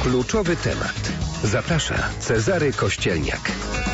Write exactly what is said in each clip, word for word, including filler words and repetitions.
Kluczowy temat. Zaprasza Cezary Kościelniak.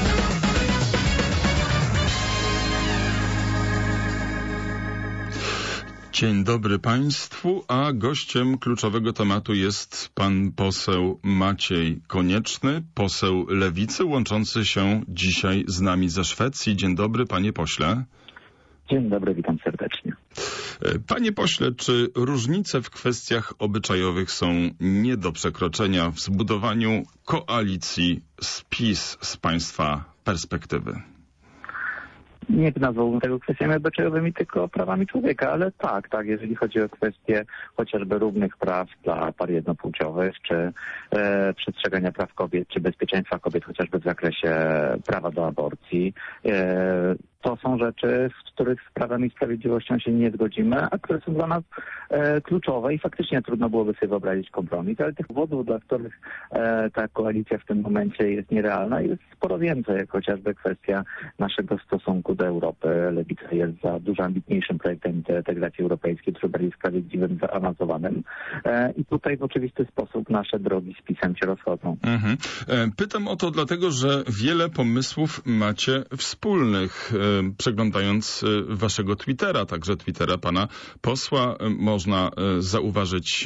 Dzień dobry Państwu, a gościem kluczowego tematu jest pan poseł Maciej Konieczny, poseł Lewicy, łączący się dzisiaj z nami ze Szwecji. Dzień dobry, panie pośle. Dzień dobry, witam serdecznie. Panie pośle, czy różnice w kwestiach obyczajowych są nie do przekroczenia w zbudowaniu koalicji z PiS z państwa perspektywy? Nie nazwałbym tego kwestiami obyczajowymi, tylko prawami człowieka, ale tak, tak, jeżeli chodzi o kwestie chociażby równych praw dla par jednopłciowych, czy e, przestrzegania praw kobiet, czy bezpieczeństwa kobiet chociażby w zakresie prawa do aborcji, e, to są rzeczy, w których z Prawem i Sprawiedliwością się nie zgodzimy, a które są dla nas e, kluczowe i faktycznie trudno byłoby sobie wyobrazić kompromis, ale tych powodów, dla których e, ta koalicja w tym momencie jest nierealna, jest sporo więcej, jak chociażby kwestia naszego stosunku do Europy. Lewica jest za dużo ambitniejszym projektem integracji europejskiej, dużo bardziej sprawiedliwym, zaawansowanym e, i tutaj w oczywisty sposób nasze drogi z PiS-em się rozchodzą. Mhm. Pytam o to dlatego, że wiele pomysłów macie wspólnych. Przeglądając waszego Twittera, także Twittera pana posła, można zauważyć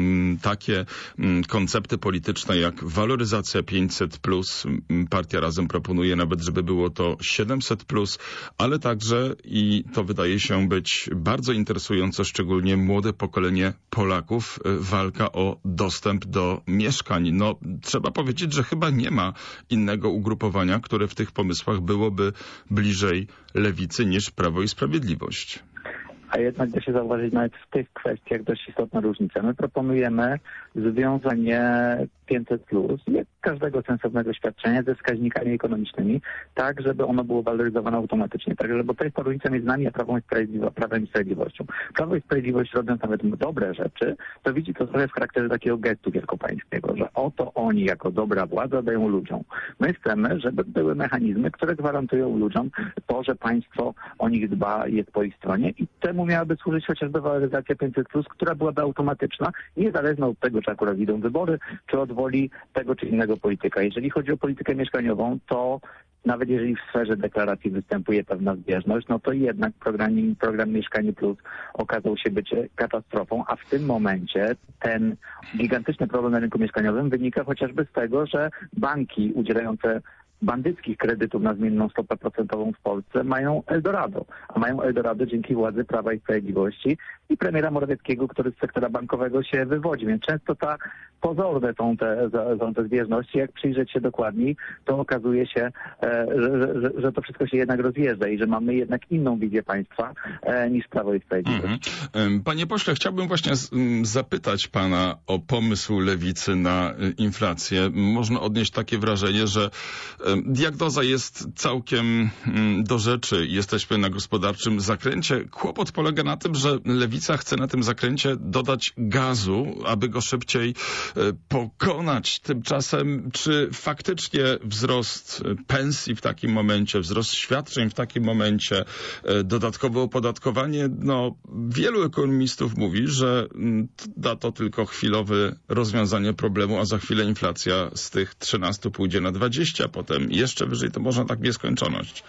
takie koncepty polityczne jak waloryzacja pięćset plus. Partia Razem proponuje nawet, żeby było to siedemset plus, ale także, i to wydaje się być bardzo interesujące, szczególnie młode pokolenie Polaków, walka o dostęp do mieszkań. No, trzeba powiedzieć, że chyba nie ma innego ugrupowania, które w tych pomysłach byłoby bliżej Lewicy niż Prawo i Sprawiedliwość. A jednak da się zauważyć nawet w tych kwestiach dość istotna różnica. My proponujemy związanie pięćset plus, jak każdego sensownego świadczenia ze wskaźnikami ekonomicznymi, tak, żeby ono było waloryzowane automatycznie. Tak, żeby to jest ta różnica między nami a Prawem i, Sprawiedliwo- Prawem i Sprawiedliwością. Prawo i Sprawiedliwość, robiąc nawet dobre rzeczy, to widzi to trochę w charakterze takiego gestu wielkopańskiego, że oto oni jako dobra władza dają ludziom. My chcemy, żeby były mechanizmy, które gwarantują ludziom to, że państwo o nich dba, jest po ich stronie i temu miałaby służyć chociażby waloryzacja pięćset plus, która byłaby automatyczna, niezależna od tego, czy akurat idą wybory, czy od woli tego czy innego polityka. Jeżeli chodzi o politykę mieszkaniową, to nawet jeżeli w sferze deklaracji występuje pewna zbieżność, no to jednak program, program Mieszkanie Plus okazał się być katastrofą, a w tym momencie ten gigantyczny problem na rynku mieszkaniowym wynika chociażby z tego, że banki udzielające bandyckich kredytów na zmienną stopę procentową w Polsce mają Eldorado, a mają Eldorado dzięki władzy Prawa i Sprawiedliwości i premiera Morawieckiego, który z sektora bankowego się wywodzi. Więc często ta pozorne są te, są te zbieżności. Jak przyjrzeć się dokładniej, to okazuje się, e, że, że, że to wszystko się jednak rozjeżdża i że mamy jednak inną wizję państwa e, niż Prawo i Sprawiedliwość. Mhm. Panie pośle, chciałbym właśnie z, m, zapytać pana o pomysł Lewicy na y, inflację. Można odnieść takie wrażenie, że y, diagnoza jest całkiem y, do rzeczy. Jesteśmy na gospodarczym zakręcie. Kłopot polega na tym, że Lewica chce na tym zakręcie dodać gazu, aby go szybciej pokonać. Tymczasem, czy faktycznie wzrost pensji w takim momencie, wzrost świadczeń w takim momencie, dodatkowe opodatkowanie, no wielu ekonomistów mówi, że da to tylko chwilowe rozwiązanie problemu, a za chwilę inflacja z tych trzynastu pójdzie na dwadzieścia, potem jeszcze wyżej, to można tak w nieskończoność.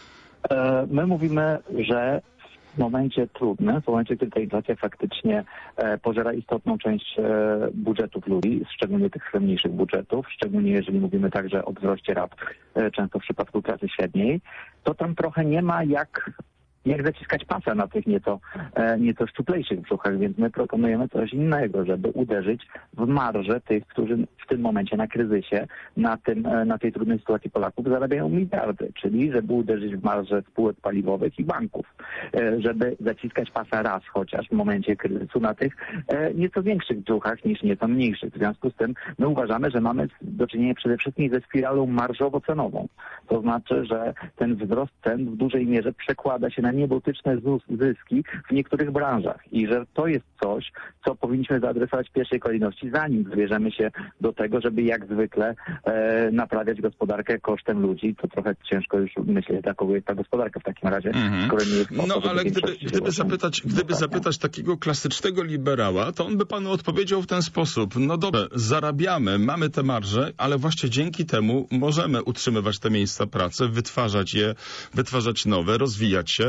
My mówimy, że w momencie trudnym, w momencie, kiedy ta inflacja faktycznie e, pożera istotną część e, budżetów ludzi, szczególnie tych mniejszych budżetów, szczególnie jeżeli mówimy także o wzroście rat, e, często w przypadku klasy średniej, to tam trochę nie ma jak jak zaciskać pasa na tych nieco, e, nieco szczuplejszych brzuchach, więc my proponujemy coś innego, żeby uderzyć w marżę tych, którzy w tym momencie na kryzysie, na tym, e, na tej trudnej sytuacji Polaków zarabiają miliardy, czyli żeby uderzyć w marżę spółek paliwowych i banków, e, żeby zaciskać pasa raz chociaż w momencie kryzysu na tych e, nieco większych brzuchach niż nieco mniejszych. W związku z tym my uważamy, że mamy do czynienia przede wszystkim ze spiralą marżowo-cenową. To znaczy, że ten wzrost cen w dużej mierze przekłada się na niebotyczne zyski w niektórych branżach i że to jest coś, co powinniśmy zaadresować w pierwszej kolejności, zanim zabierzemy się do tego, żeby jak zwykle e, naprawiać gospodarkę kosztem ludzi. To trochę ciężko już myśleć, jaką jest ta gospodarka w takim razie, mm-hmm. skoro nie jest po No to, ale gdyby, gdyby, zapytać, gdyby zapytać takiego klasycznego liberała, to on by panu odpowiedział w ten sposób. No dobrze, zarabiamy, mamy te marże, ale właśnie dzięki temu możemy utrzymywać te miejsca pracy, wytwarzać je, wytwarzać nowe, rozwijać się.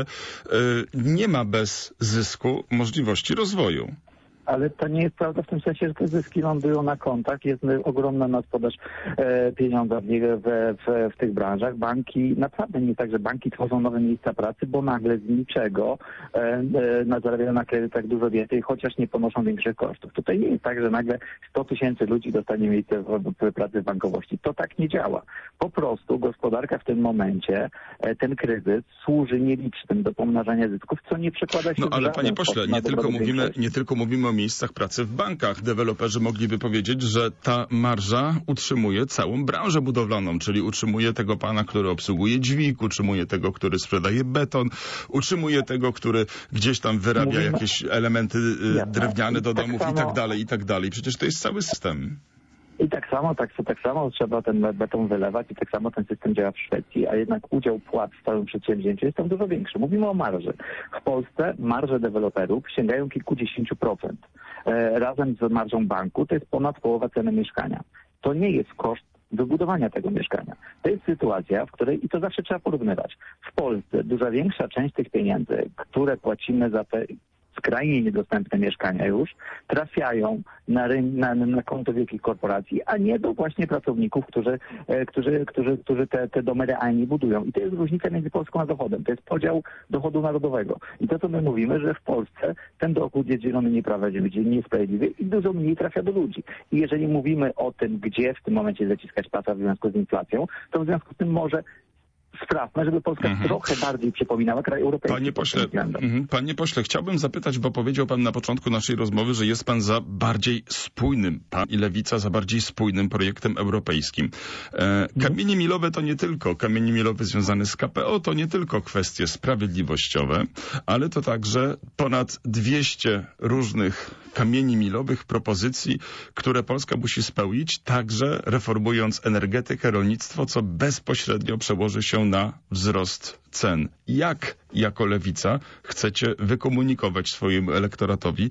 Nie ma bez zysku możliwości rozwoju. Ale to nie jest prawda w tym sensie, że te zyski lądują na kontach. Jest ogromna nadpodaż e, pieniądza w, w, w, w tych branżach. Banki, naprawdę nie tak, że banki tworzą nowe miejsca pracy, bo nagle z niczego e, e, zarabiają na kredytach dużo więcej, chociaż nie ponoszą większych kosztów. Tutaj nie jest tak, że nagle sto tysięcy ludzi dostanie miejsce w, w pracy w bankowości. To tak nie działa. Po prostu gospodarka w tym momencie, e, ten kryzys służy nielicznym do pomnażania zysków, co nie przekłada się No ale w panie pośle, nie tylko mówimy, nie tylko mówimy o miejscach pracy w bankach. Deweloperzy mogliby powiedzieć, że ta marża utrzymuje całą branżę budowlaną, czyli utrzymuje tego pana, który obsługuje dźwig, utrzymuje tego, który sprzedaje beton, utrzymuje tego, który gdzieś tam wyrabia Mówimy... jakieś elementy Jasne. drewniane do tak domów samo... i tak dalej, i tak dalej. Przecież to jest cały system. I tak samo, tak, tak samo trzeba ten beton wylewać i tak samo ten system działa w Szwecji, a jednak udział płac w całym przedsięwzięciu jest tam dużo większy. Mówimy o marży. W Polsce marże deweloperów sięgają kilkudziesięciu procent. E, razem z marżą banku to jest ponad połowa ceny mieszkania. To nie jest koszt wybudowania tego mieszkania. To jest sytuacja, w której, i to zawsze trzeba porównywać, w Polsce duża większa część tych pieniędzy, które płacimy za te skrajnie niedostępne mieszkania już, trafiają na, na, na konto wielkich korporacji, a nie do właśnie pracowników, którzy, e, którzy, którzy, którzy te, te domy realnie budują. I to jest różnica między Polską a Zachodem. To jest podział dochodu narodowego. I to, co my mówimy, że w Polsce ten dochód jest dzielony nieprawidłowo, niesprawiedliwy i dużo mniej trafia do ludzi. I jeżeli mówimy o tym, gdzie w tym momencie zaciskać pasa w związku z inflacją, to w związku z tym może sprawmy, żeby Polska mhm. trochę bardziej przypominała kraj europejski. Panie pośle, mhm. panie pośle, chciałbym zapytać, bo powiedział pan na początku naszej rozmowy, że jest pan za bardziej spójnym, pan i Lewica za bardziej spójnym projektem europejskim. E, kamienie milowe to nie tylko, kamienie milowe związane z K P O to nie tylko kwestie sprawiedliwościowe, ale to także ponad dwieście różnych kamieni milowych propozycji, które Polska musi spełnić, także reformując energetykę, rolnictwo, co bezpośrednio przełoży się na wzrost cen. Jak jako Lewica chcecie wykomunikować swojemu elektoratowi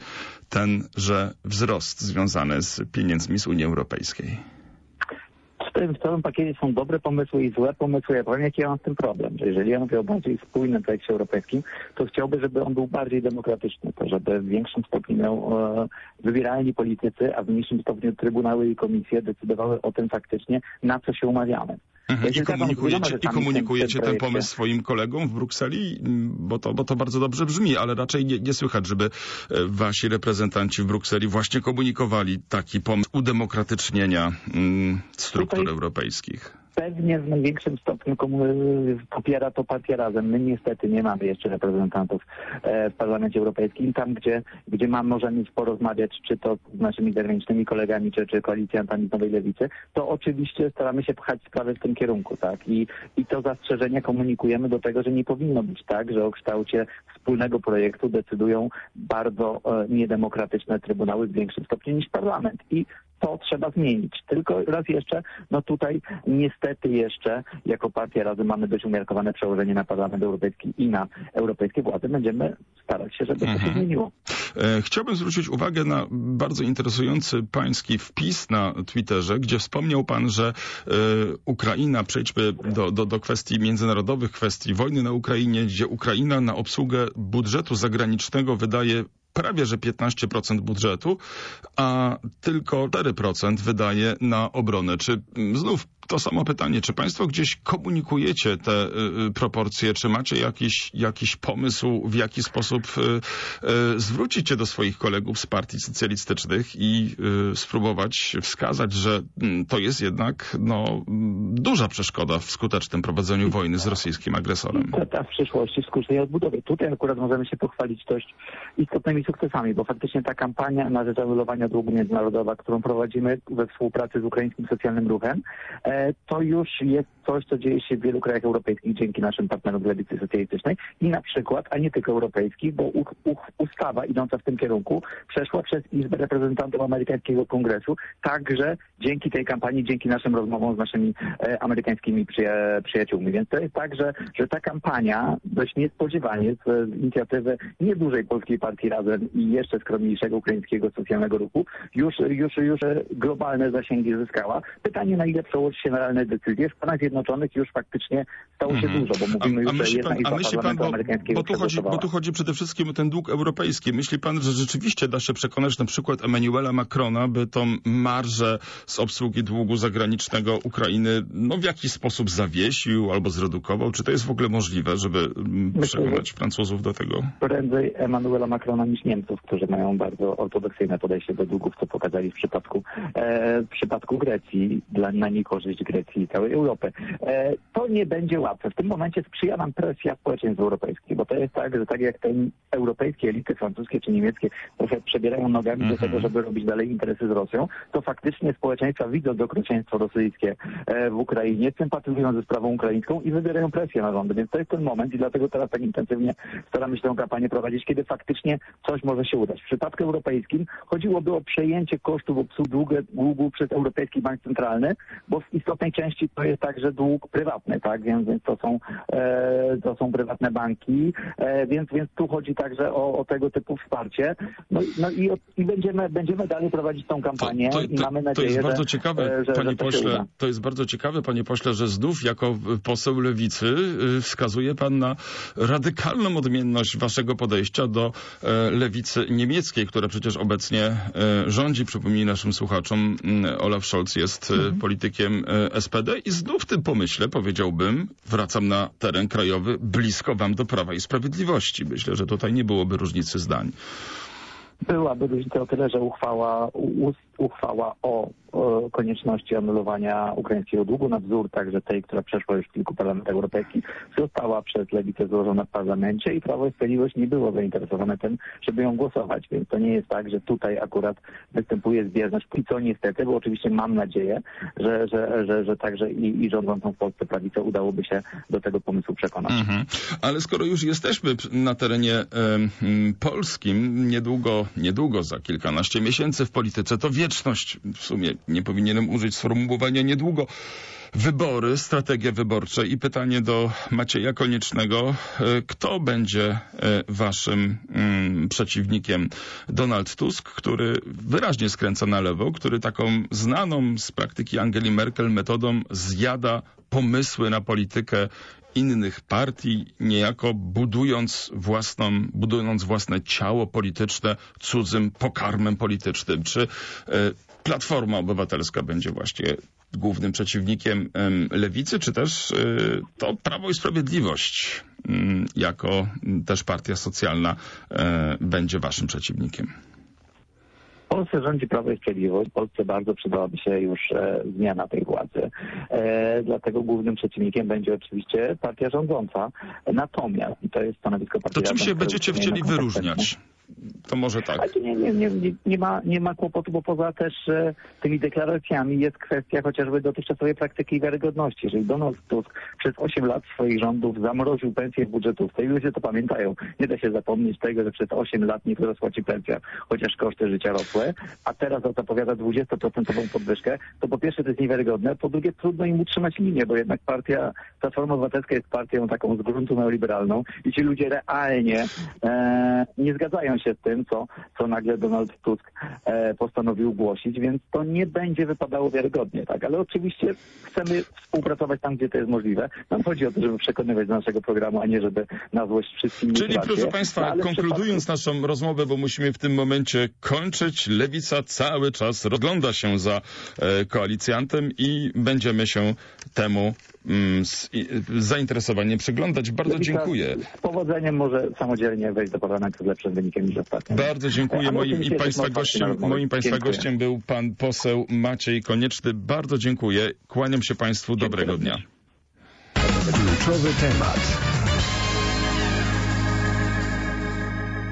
tenże wzrost związany z pieniędzmi z Unii Europejskiej? W tym całym pakiecie są dobre pomysły i złe pomysły. Ja powiem, jaki ja mam z tym problem, że jeżeli ja mówię o bardziej spójnym projekcie europejskim, to chciałbym, żeby on był bardziej demokratyczny, to żeby w większym stopniu miał e, wybieralni politycy, a w mniejszym stopniu trybunały i komisje decydowały o tym faktycznie, na co się umawiamy. Mhm. I komunikujecie, i komunikujecie ten pomysł swoim kolegom w Brukseli? Bo to, bo to bardzo dobrze brzmi, ale raczej nie, nie słychać, żeby wasi reprezentanci w Brukseli właśnie komunikowali taki pomysł udemokratycznienia mm, struktur Tutaj... europejskich. Pewnie w największym stopniu popiera to Partia Razem. My niestety nie mamy jeszcze reprezentantów w Parlamencie Europejskim. Tam, gdzie, gdzie mam, możemy porozmawiać, czy to z naszymi zagranicznymi kolegami, czy, czy koalicjantami z Nowej Lewicy, to oczywiście staramy się pchać sprawy w tym kierunku, tak? I, i to zastrzeżenie komunikujemy do tego, że nie powinno być tak, że o kształcie wspólnego projektu decydują bardzo e, niedemokratyczne trybunały w większym stopniu niż parlament. I to trzeba zmienić. Tylko raz jeszcze, no tutaj niestety jeszcze jako Partia Razem mamy dość umiarkowane przełożenie na Parlament Europejski i na europejskie władze. Będziemy starać się, żeby mhm. to się zmieniło. E, chciałbym zwrócić uwagę na bardzo interesujący pański wpis na Twitterze, gdzie wspomniał pan, że e, Ukraina, przejdźmy do, do, do kwestii międzynarodowych, kwestii wojny na Ukrainie, gdzie Ukraina na obsługę budżetu zagranicznego wydaje prawie że piętnaście procent budżetu, a tylko cztery procent wydaje na obronę. Czy znów to samo pytanie, czy państwo gdzieś komunikujecie te y, proporcje, czy macie jakiś, jakiś pomysł, w jaki sposób y, y, zwrócić się do swoich kolegów z partii socjalistycznych i y, spróbować wskazać, że y, to jest jednak no, duża przeszkoda w skutecznym prowadzeniu wojny z rosyjskim agresorem. Ta w przyszłości w skutecznej odbudowie. Tutaj akurat możemy się pochwalić dość istotnymi sukcesami, bo faktycznie ta kampania na rzecz anulowania długu międzynarodowa, którą prowadzimy we współpracy z Ukraińskim Socjalnym Ruchem, to już jest coś, co dzieje się w wielu krajach europejskich dzięki naszym partnerom z lewicy socjalistycznej i na przykład, a nie tylko europejskich, bo u, u, ustawa idąca w tym kierunku przeszła przez Izbę Reprezentantów amerykańskiego Kongresu, także dzięki tej kampanii, dzięki naszym rozmowom z naszymi e, amerykańskimi przyja przyjaciółmi. Więc to jest tak, że, że ta kampania dość niespodziewanie z, z inicjatywy niedużej polskiej partii Razem i jeszcze skromniejszego ukraińskiego socjalnego ruchu już, już, już globalne zasięgi zyskała. Pytanie, na ile przełoży się na realne decyzje. W Stanach Zjednoczonych już faktycznie stało się dużo, bo mówimy a, a już, że jedna pan, izba a myśli pan, parlamentu bo, amerykańskiego bo, tu chodzi, bo tu chodzi przede wszystkim o ten dług europejski. Myśli pan, że rzeczywiście da się przekonać na przykład Emmanuela Macrona, by tą marżę z obsługi długu zagranicznego Ukrainy no, w jakiś sposób zawiesił albo zredukował? Czy to jest w ogóle możliwe, żeby Myślę, przekonać Francuzów do tego? Prędzej Emmanuela Macrona niż Niemców, którzy mają bardzo ortodoksyjne podejście do długów, co pokazali w przypadku, e, w przypadku Grecji, dla, na niekorzyść Grecji i całej Europy. E, to nie będzie łatwe. W tym momencie sprzyja nam presja społeczeństw europejskich, bo to jest tak, że tak jak te europejskie elity francuskie czy niemieckie trochę przebierają nogami mm-hmm. do tego, żeby robić dalej interesy z Rosją, to faktycznie społeczeństwa widząc okrucieństwo rosyjskie e, w Ukrainie, sympatyzują ze sprawą ukraińską i wybierają presję na rządy. Więc to jest ten moment i dlatego teraz tak intensywnie staramy się tę kampanię prowadzić, kiedy faktycznie coś może się udać. W przypadku europejskim chodziłoby o przejęcie kosztów obsługi długu przez Europejski Bank Centralny, bo w istotnej części to jest także dług prywatny, tak? Więc, więc to są e, to są prywatne banki, e, więc, więc tu chodzi także o, o tego typu wsparcie. No, no i, i będziemy, będziemy dalej prowadzić tą kampanię to, to, i mamy nadzieję, to jest bardzo że, ciekawe, że, panie że to pośle, to jest bardzo ciekawe, panie pośle, że znów jako poseł Lewicy wskazuje pan na radykalną odmienność waszego podejścia do e, lewicy niemieckiej, która przecież obecnie e, rządzi. Przypomnij naszym słuchaczom, Olaf Scholz jest mhm. politykiem S P D i znów w tym pomyśle, powiedziałbym, wracam na teren krajowy, blisko wam do Prawa i Sprawiedliwości. Myślę, że tutaj nie byłoby różnicy zdań. Byłaby różnica o tyle, że uchwała, u, uchwała o, o konieczności anulowania ukraińskiego długu na wzór także tej, która przeszła już w kilku parlamentach europejskich, została przez lewicę złożona w parlamencie i Prawo i Sprawiedliwość nie było zainteresowane tym, żeby ją głosować. Więc to nie jest tak, że tutaj akurat występuje zbieżność. I co niestety, bo oczywiście mam nadzieję, że, że, że, że także i, i rządzącą w Polsce prawicę udałoby się do tego pomysłu przekonać. Mhm. Ale skoro już jesteśmy na terenie e, polskim, niedługo niedługo, za kilkanaście miesięcy w polityce, to wieczność. W sumie nie powinienem użyć sformułowania niedługo. Wybory, strategie wyborcze i pytanie do Macieja Koniecznego. Kto będzie waszym mm, przeciwnikiem? Donald Tusk, który wyraźnie skręca na lewo, który taką znaną z praktyki Angeli Merkel metodą zjada pomysły na politykę innych partii, niejako budując własną, budując własne ciało polityczne cudzym pokarmem politycznym. Czy y, Platforma Obywatelska będzie właśnie głównym przeciwnikiem y, lewicy, czy też y, to Prawo i Sprawiedliwość y, jako y, też partia socjalna y, będzie waszym przeciwnikiem? W Polsce rządzi Prawo i Sprawiedliwość. W Polsce bardzo przydałaby się już e, zmiana tej władzy. E, dlatego głównym przeciwnikiem będzie oczywiście partia rządząca. Natomiast, i to jest stanowisko partii... To czym Razem, się będziecie chcieli wyróżniać? To może tak. Ale nie, nie, nie, nie, nie, ma, nie ma kłopotu, bo poza też e, tymi deklaracjami jest kwestia chociażby dotychczasowej praktyki i wiarygodności. Jeżeli Donald Tusk przez osiem lat swoich rządów zamroził pensję w budżetówce i ludzie to pamiętają, nie da się zapomnieć tego, że przez osiem lat nie wzrosła ci pensja, chociaż koszty życia rosły, a teraz zapowiada dwudziestoprocentową podwyżkę, to po pierwsze to jest niewiarygodne, po drugie trudno im utrzymać linię, bo jednak partia Platforma Obywatelska jest partią taką z gruntu neoliberalną i ci ludzie realnie e, nie zgadzają się z tym, co, co nagle Donald Tusk e, postanowił głosić, więc to nie będzie wypadało wiarygodnie, tak? Ale oczywiście chcemy współpracować tam, gdzie to jest możliwe. Nam chodzi o to, żeby przekonywać do naszego programu, a nie żeby na złość wszystkim... Czyli, proszę Państwa, no, konkludując przypadku... naszą rozmowę, bo musimy w tym momencie kończyć, Lewica cały czas rozgląda się za e, koalicjantem i będziemy się temu mm, z, i, zainteresowaniem przyglądać. Bardzo Lewica dziękuję. Z powodzeniem może samodzielnie wejść do parlamentu z lepszym wynikiem niż ostatnio. Bardzo dziękuję. Moim, i państwa gościem, moim Państwa gościem był pan poseł Maciej Konieczny. Bardzo dziękuję. Kłaniam się Państwu. Dobrego dnia. Kluczowy temat.